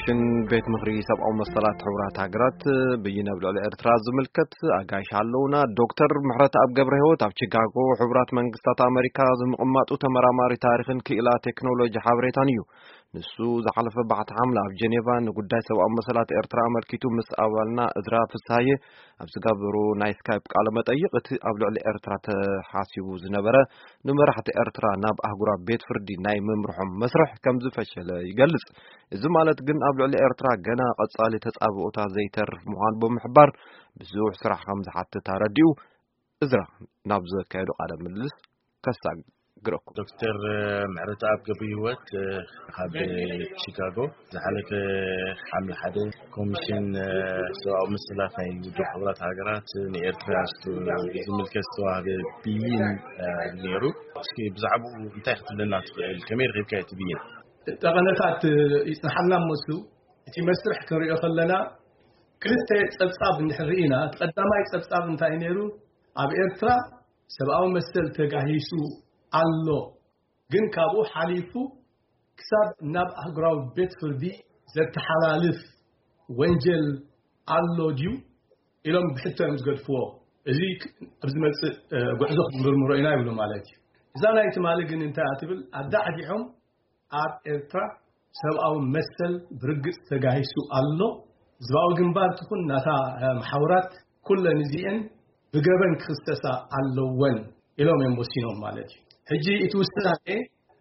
ኮሚሽን ቤት ምክሪ ሰብአዊ መሰላት ሕብራት ሃገራት በይነ ብልዕሊ ኤርትራ ዝምልከት አጋይሽ አለውና ዶክተር ምሕረት አብ ገብረ ህይወት ኣብ ቺካጎ ሕብራት መንግስታት አሜሪካ ዝምቅማጡ ተመራማሪ ታሪኽን ክኢላ ቴክኖሎጂ ሓበሬታን እዩ ንሱ ዝሓለፈ ባሕቲ ሓምላ ኣብ ጀኔቫ ንጉዳይ ሰብአዊ መሰላት ኤርትራ አመልኪቱ ምስ ኣባልና እዝራ ፍሳሐ ኣብ ዝጋበሩ ናይ ስካይፕ ቃለ መጠይቅ እቲ ኣብ ልዕሊ ኤርትራ ተሓሲቡ ዝነበረ ንመራሕቲ ኤርትራ ናብ ኣህጉራ ቤት ፍርዲ ናይ ምምርሖም መስርሕ ከም ዝፈሸለ ይገልጽ እዚ ማለት ግን ኣብ ልዕሊ ኤርትራ ገና ቀጻሊ ተጻብኦታ ዘይተርፍ ምዃኑ ብምሕባር ብዙሕ ስራሕ ከም ዝሓትት ተረዲኡ እዝራ ናብ ዘካየዱ ቃለ ምልልስ ከሳግ دكتور معرض أب قبيوت هذا شيكاغو زحلك حمل حدا كوميشن سواء مثلا في وجود حضرات هاجرات نيرتراستو زملكستو هذا بيين نيرو سكي بزعبو انتهت لنا الكامير غير كاي تبين تغنتات يسحلنا مسو تي مسرح كريو خلنا كلتا تصصاب نحرينا تقدما يتصصاب نتاي نيرو اب ኤርትራ ሰብአዊ መሰል ተጋሂሱ አሎ ግን ካብኡ ሓሊፉ ክሳብ ናብ ኣህጉራዊ ቤት ፍርዲ ዘተሓላልፍ ወንጀል አሎ ዲዩ ኢሎም ብሕቶም ዝገድፍዎ እዚ ኣብዚ መጽእ ጉዕዞ ምርምሮ ኢና ይብሉ ማለት እዩ እዛ ናይ ትማሊ ግን እንታይ ኣትብል ኣዳዕዲዖም ኣብ ኤርትራ ሰብአዊ መሰል ብርግጽ ተጋሂሱ አሎ ዝባው ግንባር ትኩን ናታ ማሕበራት ኩለን እዚአን بجبن كريستاسا علوان إلهم يموسينهم مالتي هجي يتوسط عليه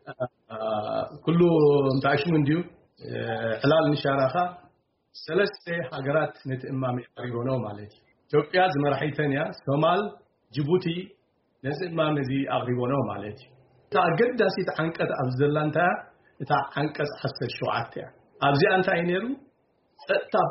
كله متعايش من ديو حلال نشارخة ثلاثة حجرات نتأمام يقربونه مالتي إثيوبيا زمرحي ثانية سومال جيبوتي نتأمام زي أقربونه مالتي تعقد داسي تعنكت أبزلان تا تعنكت حس الشوعات تا أبزي أنت عينيرو تا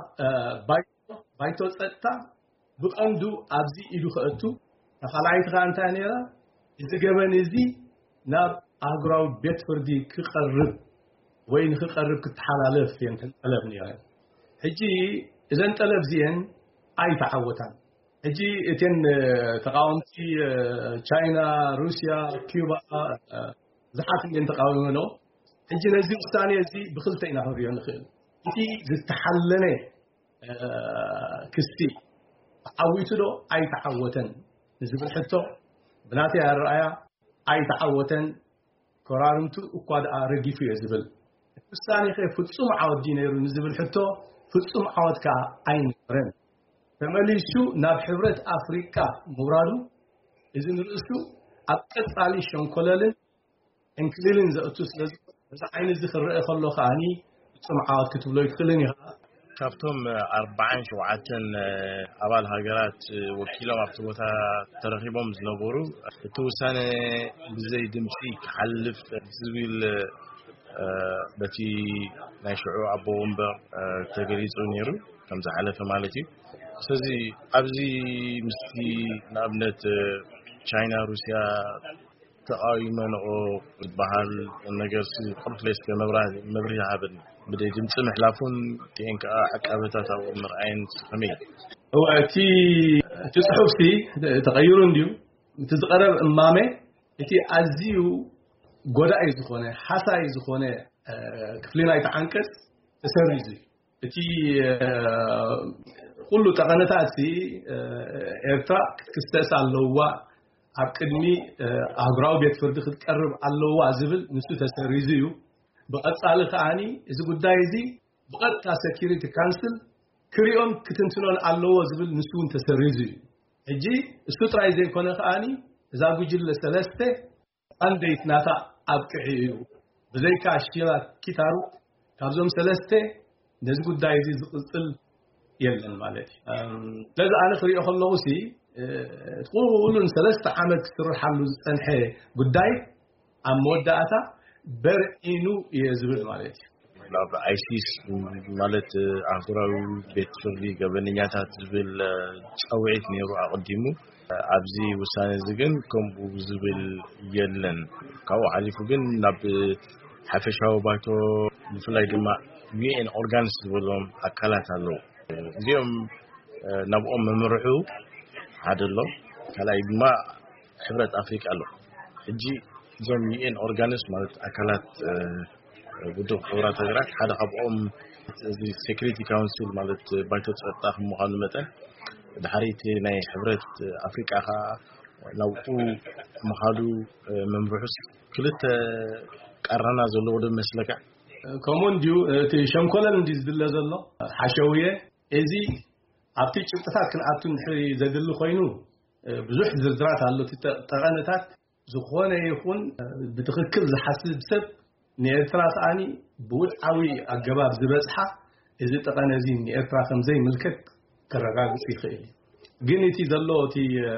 بايتو تا بقندو أبزي إلو خأتو نخلعيت غانتا نيرا إذا جبان إزي ناب أهجراو بيت فردي كقرب وين كقرب كتحلالف يعني تلف نيرا هجي إذا أنت تلف زين أي تعوتان هجي إتين تقاومتي تشاينا روسيا كيوبا زحات من تقاومونه هجي نزيل الثانية زي بخلتين هذي نخيل إتي زتحلني كستي عويتلو أي تعوتن نزبل حتى بناتي الرأي أي تعوتن قرارمتو وقاد أرجي في زبل الثاني خير فتسوم عود دينيرو نزبل حتى فتسوم عود كأين رن فماليشو ناب حبرة أفريقيا مرادو إذن رأسو أبقت على شنكولالن إنكلين زأتوس لازم عين الزخر رأي خلو خاني فتسوم عود كتبلو يدخلني كافتهم 40 شوعاتن أبال هاجرات وكيلهم أفتوتا ترغيبهم زنبورو توسانة بزي دمشيك حلف زويل بتي ناشعو أبو ومبر تجريز ونيرو كم زحلف مالتي سزي أبزي مستي نابنت تشاينا روسيا تقايمن أو بحال النجار قبل ليس كمبري عابد بدي جمس محلافون تينك عقبتها أو مرعين سخمية هو تي تصحفتي تغيرون ديو تزقرب أمامه تي أزيو قداء يزخونه حسا يزخونه كفلنا يتعنكس تسريزي تي كل تغنتاتي إرتاء كستأس اللواء أكدمي أهجراو بيت فرد خد قرب اللواء زبل نسو تسريزيو بقت صالح عني إذا قد دايزي بقت تسكيرتي كانسل كريون كتنتنون اللواء زبل نسون تسريزي هجي السطر عايزين كونه عني إذا بيجي لسلسته عندي ناتا أبكعيو بزي كاشيلا كتارو كابزوم سلسته نزق قد دايزي زقل يلن مالتي لذا أنا خريج أخلصي تقولون سلسته عمل كسر حلو سنحة قد داي أم مودعتا برئينو يزبل مالتي لا عايشيس مالت أهجراو بيت فردي قبل نياتها تزبل أوعيت نيرو أقدمو أبزي وسانة زجن كم بزبل يلن كاو عارفو جن نب حفشاو باتو مثل ما UN organs ولهم أكلات الله اليوم نبقى ممرعو هذا الله كلا يبما حبرة أفريقيا الله الجي زوم UN organs مالت أكلات ውድብ ሕብራት ሃገራት ሓደ ካብኦም እዚ ሴኩሪቲ ካውንስል ማለት ባይቶ ጸጥታ ምዃኑ መጠን ድሕሪት ናይ ሕብረት ኣፍሪቃ ናውጡ ምኻዱ መንብሑስ ክልተ ቀረና ዘለዎ ዶ መስለካ ከምኡን ዲዩ እቲ ሸንኮለን እንዲ ዝድለ ዘሎ ሓሸውየ እዚ ኣብቲ ጭብጥታት ክንኣቱ ንሕሪ ዘድሊ ኮይኑ ብዙሕ ዝርዝራት ኣሎ ተቐነታት ዝኾነ ይኹን ብትኽክል ዝሓስብ ሰብ ንኤርትራ ተኣኒ ብውድዓዊ ኣገባብ ዝበፅሓ እዚ ጠቐነ እዚ ንኤርትራ ከምዘይ ምልክት ከረጋግፅ ይኽእል ግን እቲ ዘሎ እቲ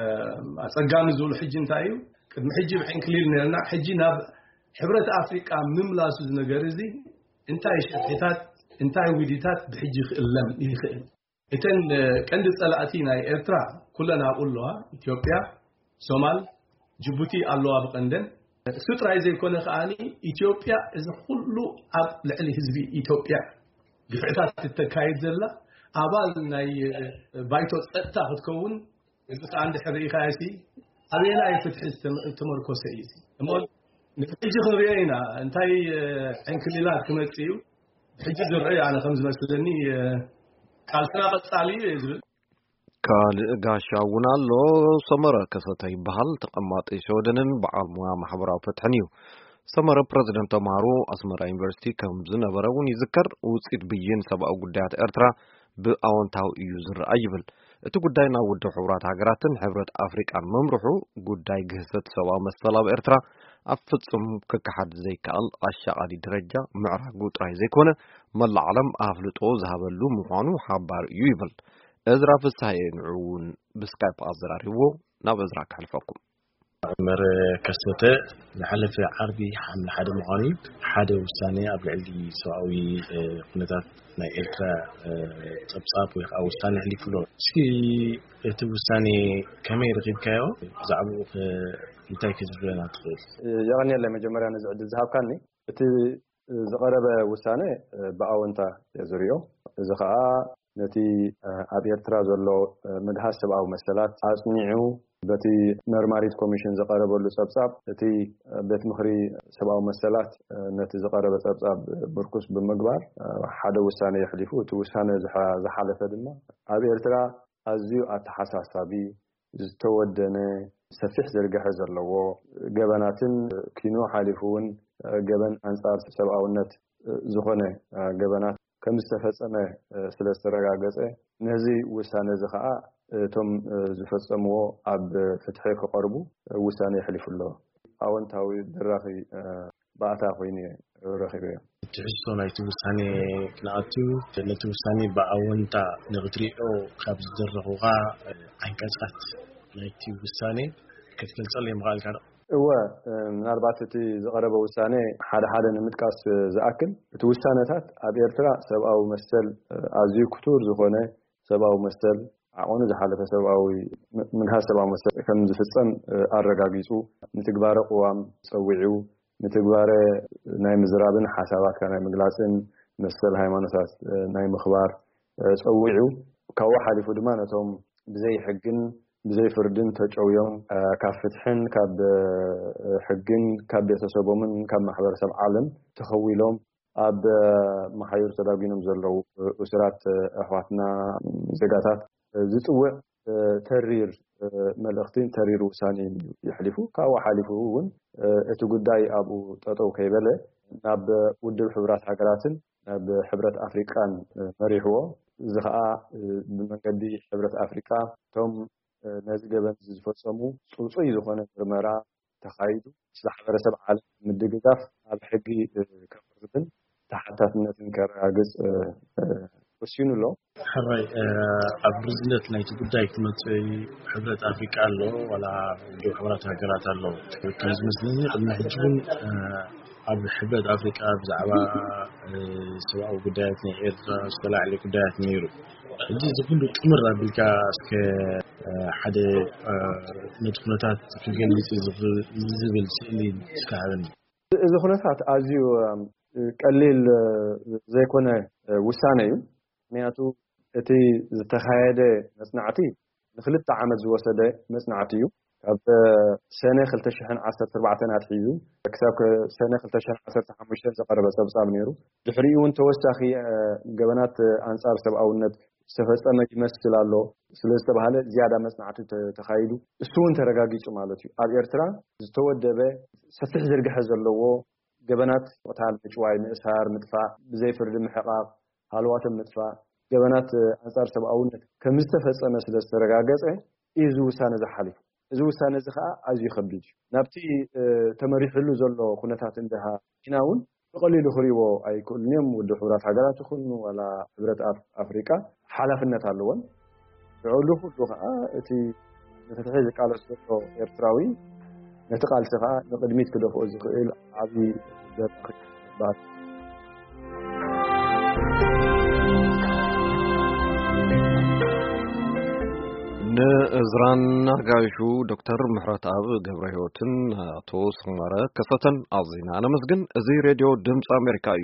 ኣጸጋሚ ዝብሉ ሕጂ እንታይ እዩ ቅድሚ ሕጂ ብዕንክሊል ነርና ሕጂ ናብ ሕብረት ኣፍሪቃ ምምላሱ ዝነገር እዚ እንታይ ሸርሒታት እንታይ ውዲታት ብሕጂ ክእለም ይኽእል እተን ቀንዲ ጸላእቲ ናይ ኤርትራ ኩለን ኣብኡለዋ ኢትዮጵያ ሶማል ጅቡቲ ኣለዋ ብቀንደን ስጥራይ ዘይኮነ ከኣኒ ኢትዮጵያ እዚ ኩሉ ኣብ ልዕሊ ህዝቢ ኢትዮጵያ ግፍዕታት ትተካይድ ዘላ ኣባል ናይ ባይቶ ጸጥታ ክትከውን እዚ ከዓ እንድሕር ኢኻሲ ኣብየና ይፍትሕ ተመርኮሰ እዩ እሞ ንሕጂ ክንሪኦ ኢና እንታይ ዕንክሊላት ክመጽ እዩ ሕጂ ዝርአዩ ኣነ ከም ዝመስለኒ ካልስና ቀጻሊ ዝብል ካልእ ጋሻ እውን ኣሎ ሰመረ ከሰተ ይበሃል ተቐማጢ ሸወደንን በዓል ሞያ ማሕበራዊ ፍትሕን እዩ ሰመረ ፕሬዚደንት ተምሃሮ ኣስመራ ዩኒቨርሲቲ ከም ዝነበረ እውን ይዝከር ውፅኢት ብይን ሰብኣዊ ጉዳያት ኤርትራ ብኣወንታዊ እዩ ዝረኣይ ይብል እቲ ጉዳይ ናብ ውድብ ሕብራት ሃገራትን ሕብረት ኣፍሪቃን መምርሑ ጉዳይ ግህሰት ሰብኣዊ መሰል ኣብ ኤርትራ ኣብ ፍጹም ክከሓድ ዘይከኣል ኣሻቓሊ ደረጃ ምዕራጉ ጥራይ ዘይኮነ መላእ ዓለም ኣፍልጦ ዝሃበሉ ምዃኑ ሓባር እዩ ይብል እዝራ ፍሳሐ ንዑውን ብስካይፕ ኣዘራሪቦ ናብ እዝራ ክሕልፈኩም መረ ከሰተ ዝሓለፈ ዓርቢ ሓምለ ሓደ ምዃኑ ሓደ ውሳኔ ኣብ ልዕሊ ሰብኣዊ ኩነታት ናይ ኤርትራ ጸብጻብ ወይ ከዓ ውሳኔ ሕሊፉሎ እስኪ እቲ ውሳኔ ከመይ ረኺብካዮ ብዛዕባኡ እንታይ ክዝብለና ትኽእል የቐኒየለ መጀመርያ ንዝዕድል ዝሃብካኒ እቲ ዝቐረበ ውሳኔ ብኣወንታ የዝርዮ እዚ ከዓ ነቲ ኣብ ኤርትራ ዘሎ ምድሃስ ሰብኣዊ መሰላት ኣጽኒዑ በቲ መርማሪት ኮሚሽን ዝቐረበሉ ጸብጻብ እቲ ቤት ምኽሪ ሰብኣዊ መሰላት ነቲ ዝቐረበ ጸብጻብ ብርኩስ ብምግባር ሓደ ውሳኔ የሕሊፉ እቲ ውሳኔ ዝሓለፈ ድማ ኣብ ኤርትራ ኣዝዩ ኣተሓሳሳቢ ዝተወደነ ሰፊሕ ዝርግሐ ዘለዎ ገበናትን ኪኖ ሓሊፉ እውን ገበን ኣንጻር ሰብኣውነት ዝኾነ ገበናት ከም ዝተፈጸመ ስለ ዝተረጋገጸ ነዚ ውሳነ እዚ ከዓ እቶም ዝፈጸምዎ ኣብ ፍትሒ ክቐርቡ ውሳነ የሕሊፉሎ ኣወንታዊ ድራኺ ባእታ ኮይኑ ረኺበዮ ትሕሶ ናይቲ ውሳኔ ክነኣቱ ነቲ ውሳኔ ብኣወንታ ንኽትሪኦ ካብ ዝደረኹኻ ዓንቀጻት ናይቲ ውሳኔ ክትገልጸሉ የምኽኣልካ ዶ እወ ምናልባት እቲ ዝቐረበ ውሳኔ ሓደ ንምጥቃስ ዝኣክል እቲ ውሳነታት ኣብ ኤርትራ ሰብኣዊ መሰል ኣዝዩ ክቱር ዝኾነ ሰብኣዊ መሰል ዓቆኑ ዝሓለፈ ሰብኣዊ ምንሃዝ ሰብኣዊ መሰል ከም ዝፍጸም ኣረጋጊጹ ንትግባረ ቅዋም ፀዊዑ ንትግባረ ናይ ምዝራብን ሓሳባት ናይ ምግላጽን መሰል ሃይማኖታት ናይ ምኽባር ፀዊዑ ካብኡ ሓሊፉ ድማ ነቶም ብዘይ ሕግን ብዘይ ፍርድን ተጨውዮም ካብ ፍትሕን ካብ ሕግን ካብ ቤተሰቦምን ካብ ማሕበረሰብ ዓለም ተኸዊሎም ኣብ መሓይር ተዳጊኖም ዘለው እስራት ኣሕዋትና ዘጋታት ዝጽውዕ ተሪር መልእኽትን ተሪር ውሳኔን ይሕሊፉ ካብኡ ሓሊፉ እውን እቲ ጉዳይ ኣብኡ ጠጠው ከይበለ ናብ ውድብ ሕብራት ሃገራትን ናብ ሕብረት ኣፍሪቃን መሪሕዎ እዚ ከዓ ብመንገዲ ሕብረት ኣፍሪቃ ቶም ነዚ ገበን ዝፈጸሙ ጽውጽይ ዝኾነ ምርመራ ተኻይዱ ማሕበረሰብ ዓለም ምድግጋፍ ኣብ ሕጊ ከፍርድን ተሓታትነትን ከረጋግጽ ወሲኑሎ ሕራይ ኣብ ርዝነት ናይቲ ጉዳይ ክመጽእ ሕብረት ኣፍሪቃ ኣሎ ወላ ውድብ ሕብራት ሃገራት ኣሎ ከም ዝመስለኒ ቅድሚ ሕጂ እውን ኣብ ሕብረት ኣፍሪቃ ብዛዕባ ሰብኣዊ ጉዳያት ናይ ኤርትራ ዝተላዕለ ጉዳያት ነይሩ ሕጂ እዚ ኩሉ ጥምር ኣቢልካ እስከ ሓደ ነቲ ኩነታት ክገልጽ ዝብል ስእሊ ዝከሃበኒ እዚ ኩነታት ኣዝዩ ቀሊል ዘይኮነ ውሳነ እዩ ምክንያቱ እቲ ዝተኻየደ መጽናዕቲ ንክልተ ዓመት ዝወሰደ መጽናዕቲ እዩ ኣብ ሰነ 2014 ኣትሒዙ ክሳብ ሰነ 2015 ዝቀረበ ጸብጻብ ነይሩ ድሕሪኡ እውን ተወሳኺ ገበናት አንጻር ሰብኣውነት ዝተፈጸመ ይመስል ኣሎ ስለዝተባሃለ ዝያዳ መጽናዕቲ ተኻይዱ እሱውን ተረጋጊጹ ማለት እዩ ኣብ ኤርትራ ዝተወደበ ሰፊሕ ዝርግሐ ዘለዎ ገበናት ወታል ምጭዋይ ምእሳር ምጥፋእ ብዘይ ፍርዲ ምሕቃቅ ሃልዋቶም ምጥፋእ ገበናት አንጻር ሰብኣውነት ከም ዝተፈጸመ ስለዝተረጋገጸ እዚ ውሳነ ዝሓሊፉ እዚ ውሳነ እዚ ከዓ ኣዝዩ ከቢድ እዩ ናብቲ ተመሪሕሉ ዘሎ ኩነታት እንደሃ ኢናውን በቀሊሉ ክሪቦ ኣይክእልንም ውድ ሕብራት ሃገራት ይኹን ወላ ሕብረት ኣፍሪካ ሓላፍነት ኣለዎን ብዕሉ ሁሉ ከዓ እቲ ነተተሕዝ ቃለስ ዘሎ ኤርትራዊ ነቲ ቃልሲ ከዓ ንቅድሚት ክደፍኦ ዝኽእል ዓብይ ዘርፊ ባር ንእዝራን አጋይሹ ዶክተር ምሕረት ኣብ ገብረ ሕይወትን አቶ ሰመረ ከሰተን አዚና ነመስግን እዚ ሬዲዮ ድምጽ አሜሪካ እዩ